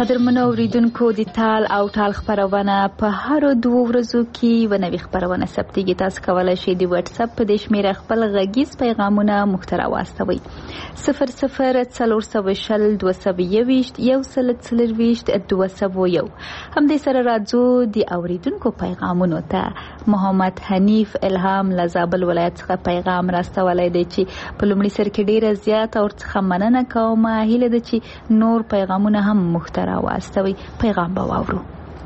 قدرمنو اوریدونکو د تال او ټال خبرونه په هر دوه ورځو کې و نوې خبرونه ثبتېږي. تاسو کولی شئ د واتس اپ په دې شمیره خپل غږیز پیغامونه موږ ته راواستوئ. صفر صفر څلور سوه شل دوه سوه یوویشت یو سل څلرویشت دوه سوه یو. همدې سره راځو د اوریدونکو پیغامونو ته. محمد حنیف الهام له زابل ولایت څخه پیغام راستولی دی چې په لومړي سر کې ډېره زیاته ورڅخه مننه کوم. هیله ده چې نور پیغامونه هم موږ ته راواستوئ. پیغام به واورو.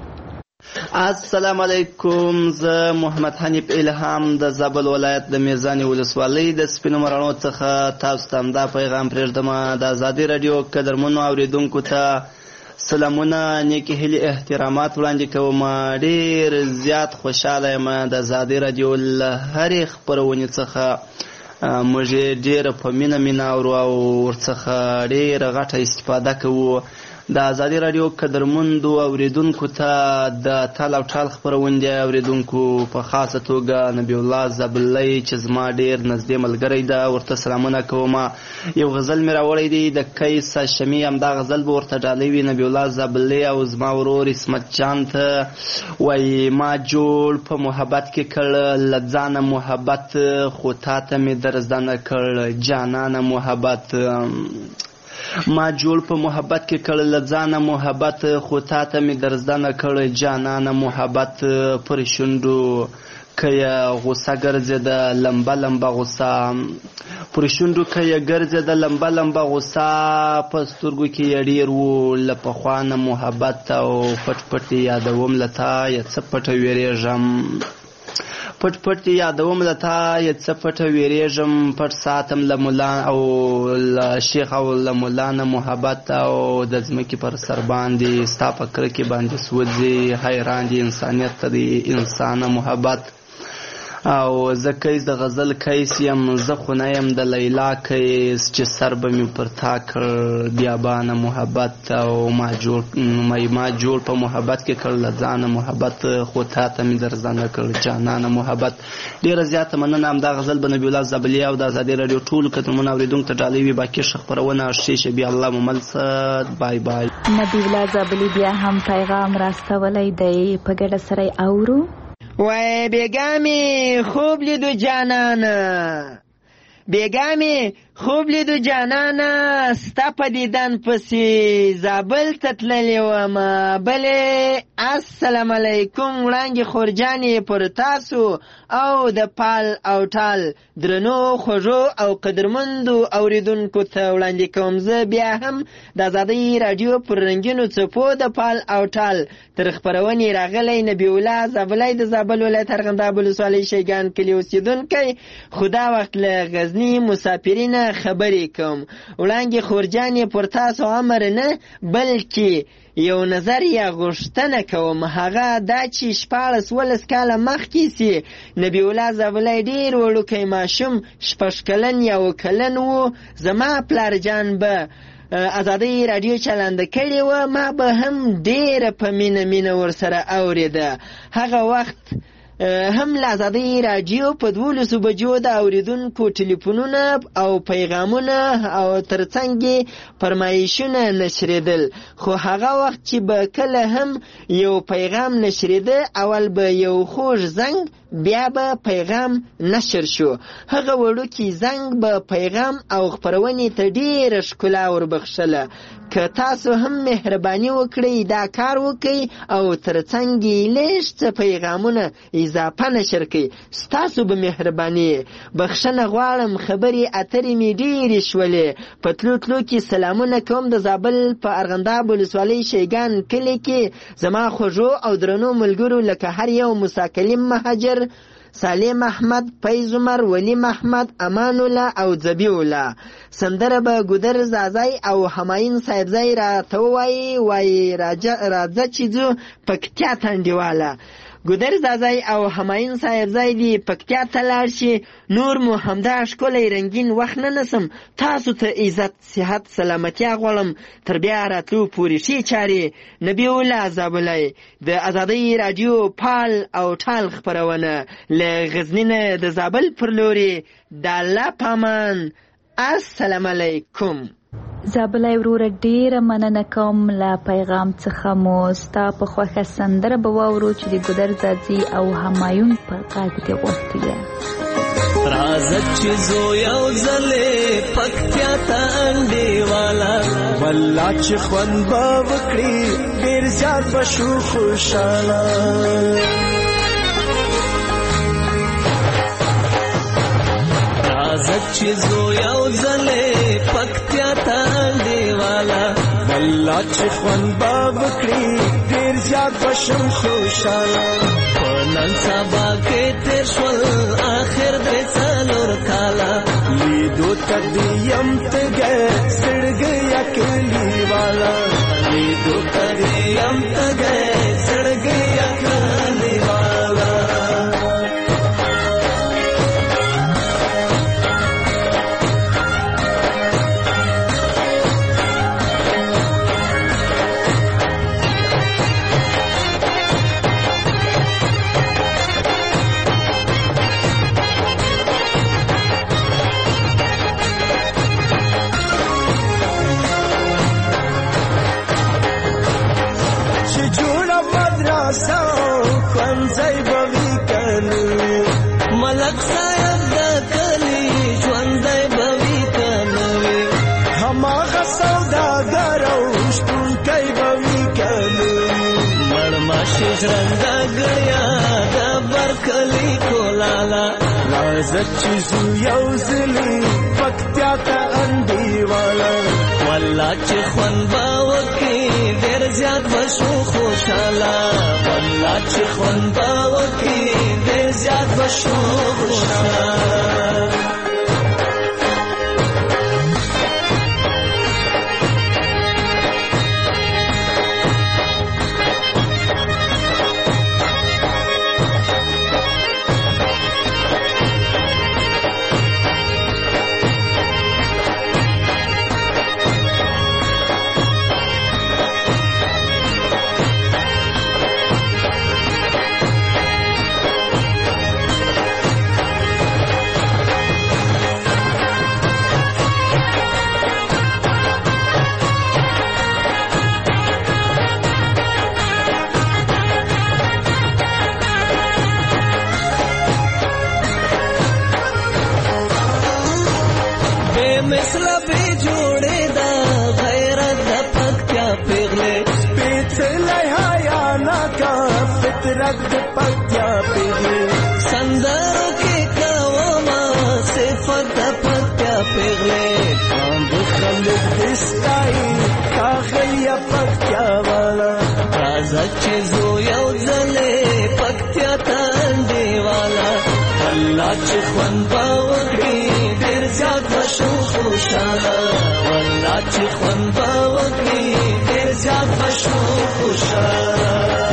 السلام علیکم. زه محمد حنیف الهام د زابل ولایت د میزان ولسوالۍ د سپینو مرانو څخه تاسو ته دا پیغام پرېږدم. د ازادي رادیو قدرمنو اوریدونکو ته سلامونه، نیکی هیلې، احترامات وړاندې کوم. ډېر زیات خوشحاله یم د ازادي رادیو له هرې خپرونې څخه موږ ډېره په مینه مینه اورو او ورڅخه ډېره غټه استفاده کوو. د ازادي رادیو قدرمندو اوریدونکو ته د تال او ټال خپرونې اوریدونکو په خاصه توګه نبی الله زابلۍ چې زما ډېر نږدې ملګری ده، ورته سلامونه کوم. یو غزل مې راوړی دی د کیس هاشمي، همدا غزل به ورته ډالۍ وي نبی الله زابلۍ او زما ورور اسمت جان ته. وایي ما جوړ په محبت کې کړ له ځانه محبت، خو تا ته مې در زده نه کړ جانانه محبت. ما جوړ په محبت کې کړ له ځانه محبت، خو تا ته مې در زده نه کړ جانانه محبت. پر شونډو که یې غوسه ګرځېده لمبه لمبه غوسه، پر شونډو که یې ګرځېده لمبه لمبه غوسه، په سترګو کې یې ډېر و له پخوا نه محبت. او پټ پټ یادوم له تا یې څه پټه ویرېږم، پټ پټ یادوم له تا یې څه پټه ویرېږم. پټ ساتم له ملا او له شیخ او له مولا نه محبت. او د ځمکې پر سر باندې ستا په کرکې باندې سوځي، حیران دي انسانیت ته د انسانه محبت. او زه کیس د غزل کیس یم، زه خو نه یم د لیلا کیس چې سر به مې پر تا کړ بیابانه محبت. او ما جوړ ما جوړ په محبت کې کړ له ځانه محبت، خو تا ته مې در زده نه کړ جانانه محبت. ډېره زیاته مننه. همدا غزل به نبی الله زابلۍ او د ازادي راډیو ټولو قدرمنو اورېدونکو ته ډالۍ وي. باقي ښه خپرونه شیشه بیا الله ممل صد. بای بای. نبی الله زابلۍ بیا هم پیغام راستولی دی، په ګډه سره یې اورو. وای بیگامی خوب لیدو جانانا، بیگامی خوب لیدو جانانا، ستا په دیدن پسې زابل ته تللی ومه. بلې السلام علیکم وړانګې خورجانې پر تاسو او د پال او ټال درنو خوږو او قدرمندو اوریدونکو ته وړاندې کوم. زه بیا هم د ازادۍ راډیو پر رنګینو څپو د پال او ټال تر خپرونې راغلی نبی الله زابلۍ د زابل ولایت ارغنداب ولسوالۍ شیګان کلي اوسېدونکی. خو دا وخت له غزني مسافرینه خبرې کوم. وړانګې خورجانې پر تاسو امر نه بلکې یو نظر یا غوښتنه کوم. هغه دا چې شپاړس ولس کاله مخکې سي نبی الله زابلۍ ډېر وړوکی ماشوم شپږ کلن یا اووه کلن و. زما پلارجان به ازادۍ راډیو چلنده کړې وه، ما به هم ډېره په مینه مینه ورسره اورېده. هغه وخت هم له ازادۍ راډیو په دولسو بجو د اورېدونکو ټلیفونونه او پیغامونه او ترڅنګ یې فرمایشونه نشرېدل. خو هغه وخت چې به کله هم یو پیغام نشرېده، اول به یو خوږ زنګ، بیا به پیغام نشر شو. هغه وړوکی زنګ به پیغام او خپرونې ته ډېره ښکلا وربخښله. که تاسو هم مهرباني وکړئ دا کار وکړئ او ترڅنګ یې لږ څه پیغامونه اضافه نشر کړئ، ستاسو به مهرباني. بخښنه غواړم، خبرې اترې مې ډېرې شولې. په تلو تلو کې سلامونه کوم د زابل په ارغنداب ولسوالۍ شیګان کلي کې زما خوږو او درنو ملګرو لکه هر یو مساکلم مهاجر، سالم احمد، فیض عمر، ولی محمد، امان الله او ذبیح الله. سندره به ګودر زازای او همایون صاحبزای را ته وایي وایي راځه چې ځو پکتیا تنډیواله. ګودر زازای او همایون صاحبزای دی پکتیا ته لاړ شي. نور مو همدا ښکلی رنګین وخت نه نسم. تاسو ته عزت، صحت، سلامتیا غواړم. تر بیا راتلو پورې ښې چارې. نبی الله زابلۍ د ازادۍ راډیو پال او ټال خپرونه له غزني نه د زابل پر لوري. د الله پامان. السلام علیکم. زابلای وروره ډیره مننه کوم له پیغام څخه مو ستا په خوښه سندره به واورو چې د ګودر ځاځي او همایون په غږ دې غوښتې ده. راځه چې زو یو ځلې پکتیا ته انډیواله والله چې خوند به وکړي ډېر زیات به شو خوشحاله. راځه چې زو یو ځلې پکتیا ته انډیواله والله چې خوند به وکړي ډېر زیات به شم خوشحاله. په نن سبا کې تېر شول آخر درې څلور کاله لیدو ته دې یم تږی زړګی کلیواله لیدو ته دې یم تږی زړګی کلیواله. ملک صاحب د کلی ژوندی به وي که نه وي هماغه سوداګر او شپونکی به وي که نه وي مړماشي ژرنده ګړیا د برکلي کولاله راځه چې ځو یو ځلې پکتیا ته انډیواله والله چې خوند به وکړي ډېر زیات به شو خوشحاله والله چې خوند به وکړي ډېر زیات به شو خوشحاله. مثل به جوړې دا غیرت د پکتیا پیغلې سپېڅلی حیا ناکه فطرت د پکتیا پیغلې سندرو کې کومه صفت د پکتیا پیغلې کام د خلک دې ستایي ښاغلیه پکتیا والا راځه چې زو یو ځلې پکتیا ته انډیواله والله چې خوند به وکړي ډېر زیات به شو خوشحاله والله چې خوند به وکړي ډېر زیات به شو خوشحاله.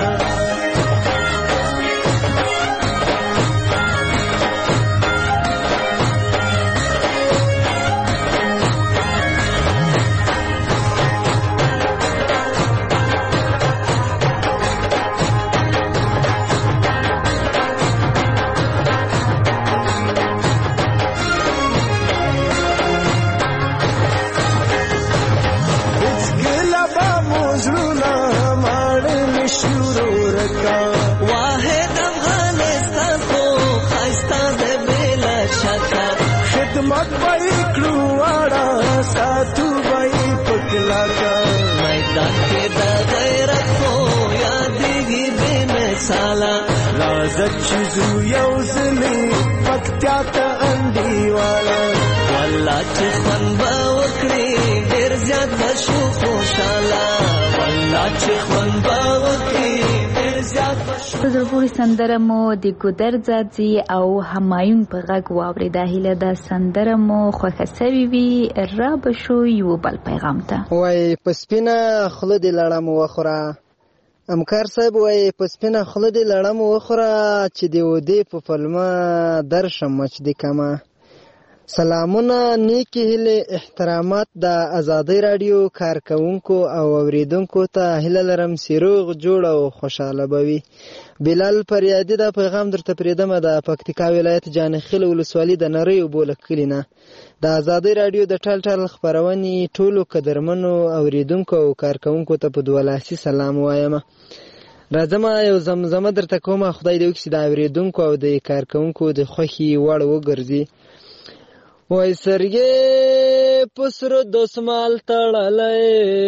واحد افغانستان کو خستا دے بلا شکا خدمت بائی کلواڑا ساتو بائی پکلا کا میدان کے دا غیرت کو یادگی بے مثالا رازت چیزو یوزلی پکتیا تا انڈیوالا والله چې خوند به وکړي ډېر زیات به شو خوشحاله والله چې خوند به وکړي ډېر زیات به شو. په زړه پورې سندره مو د ګودر ځاځي او همایون په غږ واورېده. هیله ده سندره مو خوښه سوې وي. را به شو یو بل پیغام ته. وایي په سپینه خوله دې لړم وخوره امکار صاحب وایي په سپینه خوله دې لړم وخوره چې د ودې په پلمه درشم مچ دې کمه سلامونه، نیکی هیلې، احترامات د ازادۍ راډیو کارکونکو او اوریدونکو ته هیله لرم چې روغ جوړ او خوشحاله به وي. بلال فریادي دا پیغام درته پرېږدمه د پکتیکا ولایت جانخیل ولسوالي د نرۍ اوبو له کلي نه. د ازادۍ راډیو د ټال ټال خپرونې ټولو قدرمنو اوریدونکو او کارکونکو ته په دوه لاسي سلام وایم. راځم یو زمزمه درته کومه، خدای دې وکړي چې د اوریدونکو او د کارکونکو د خوښې وړ وګرځي. وای سرګې پسرو دسمال تړلی،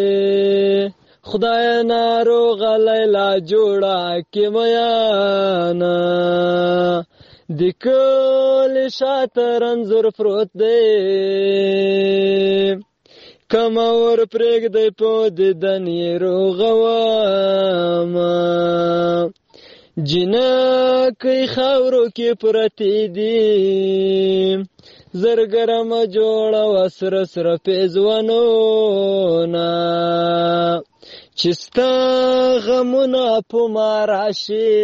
خدای ناروغه لیلا جوړه کې میانه، د کلي شاته رنځور پروت دی، کمه ور پرېږدی په دیدن یې روغه ومه، جنکۍ خاورو کې پرتې دي، زرګرمه جوړه وه سره سره پیزوانونه، چې ستا غمونه په ما راشي،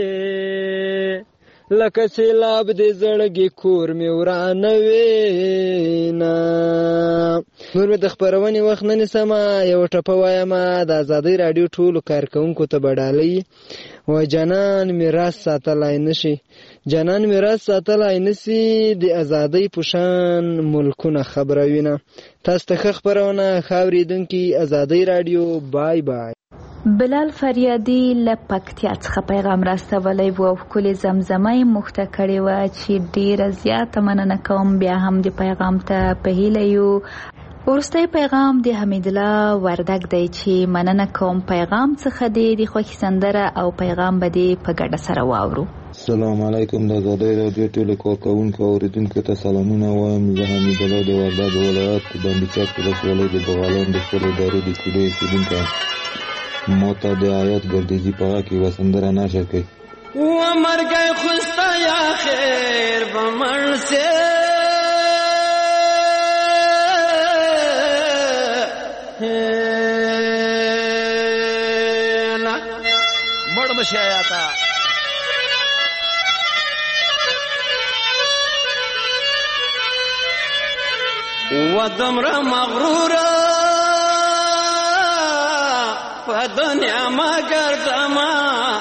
لکه سیلاب د زړګي کور مې ورانوینه. نور مې د خپرونې وخت نه نیسمه، یوه ټپه وایم د ازادۍ راډیو ټولو کارکونکو ته به ډالۍ. وای جانان میراث ساتلی نشي، جانان میراث ساتلی نشي، د ازادۍ په شان ملکونه خبروینه. تاسو ته ښه خپرونه، ښه اورېدونکي، ازادۍ راډیو. بای بای. بلال فریادي له پکتیا څخه پیغام راستولی و او ښکلې زمزمه یې موږ ته کړې وه چې ډېره زیاته مننه کوم. بیا هم د پیغام ته په هیله یو. وروستی پیغام د حمیدالله وردګ دی چې مننه کوم. پیغام څخه دی د خوښې سندره او پیغام به دې په ګډه سره واورو. السلام علیکم، د ازادۍ راډیو ټولو کارکوونکو او اورېدونکو ته سلامونه وایم. زه حمیدالله د وردګ ولایت بندیچک ولسوالۍ د بغالان د خپلو ادارې د کوډۍ اوسېدونکی یم. ما ته د آیات ګردیزي په غږ کې یوه سندره نشر کړئ. ومرګی خوسته یا خیر به مړ سې، مړ مشي آیاته و دمره مغروره په دنیا ما ګرځما،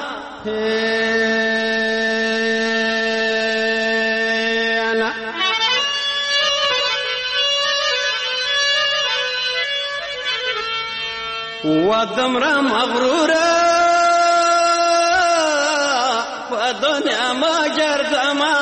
و دمره مغروره په دنیا ما ګرځما،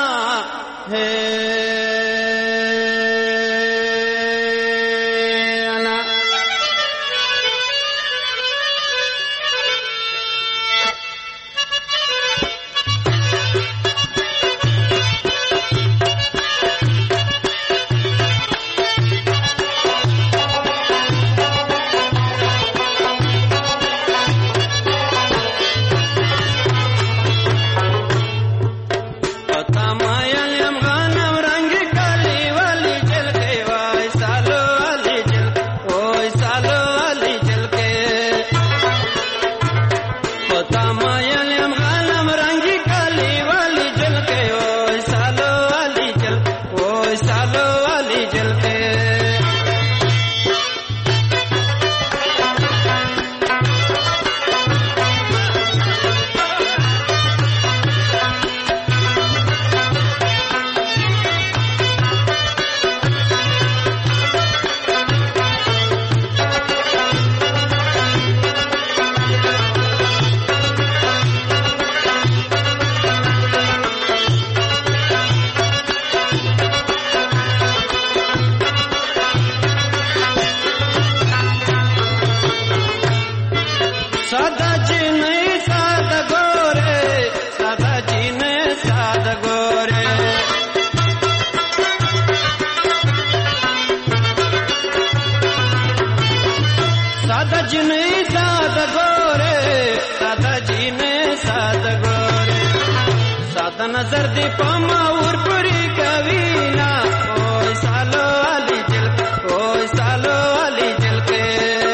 نظر دی پما ور پری کوینا، اوه سالو علی جل، اوه سالو علی جل کے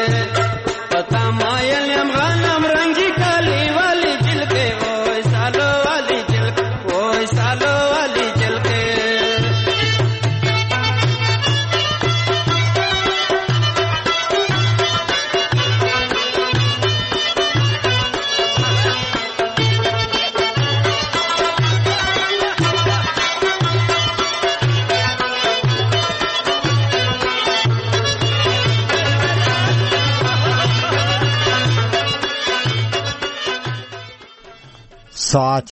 پتا مایل یم غنم رنگی کالی والی جل کے، اوه سالو علی جل، اوه سالو علی جل کے ساعت